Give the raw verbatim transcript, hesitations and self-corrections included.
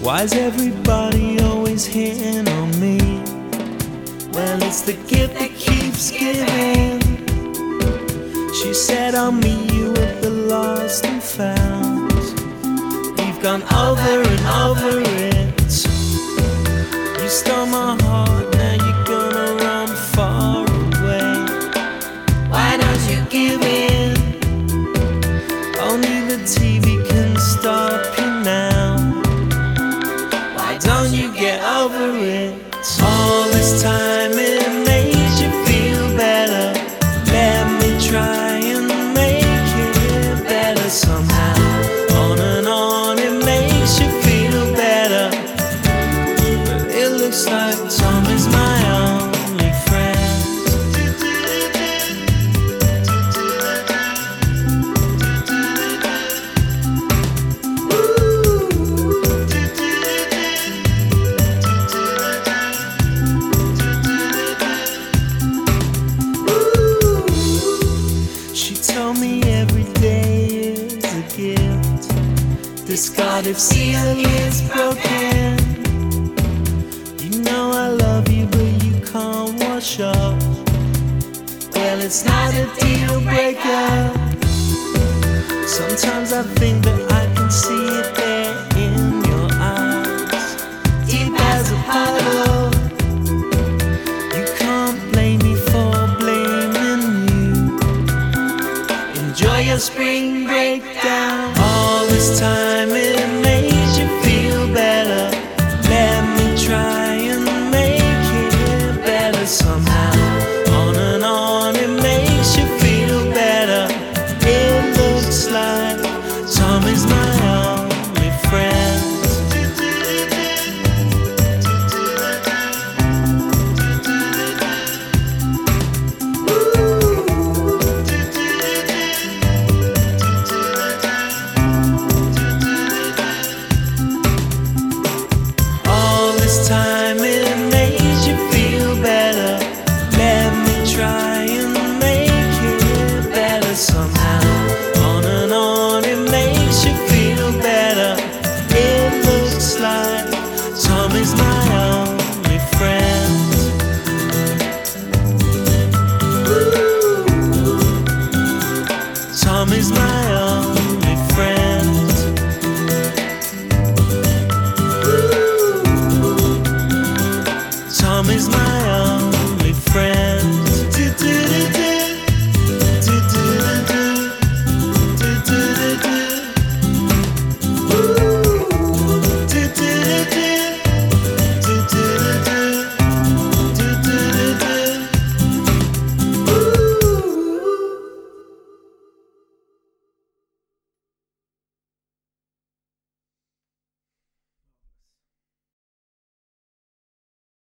Why's everybody always hitting on me? Well, it's the gift that keeps giving. She said I'll meet you at the lost and found. We've gone over and over it. You stole my heart, now you're gonna run far away. Why don't you give in? Only the T V can stop you now. Why don't you get over it? All this time it made you feel better. Let me try and make it better somehow. On and on it makes you feel better. But it looks like Tom is my only friend. She told me every day is a gift. This Cardiff season is broken. You know I love you, but you can't wash up. Well, it's not a deal breaker. Sometimes I think that I can see it there in your eyes, deep as a puddle. You can't blame me for blaming you. Enjoy your spring breakdown. All this time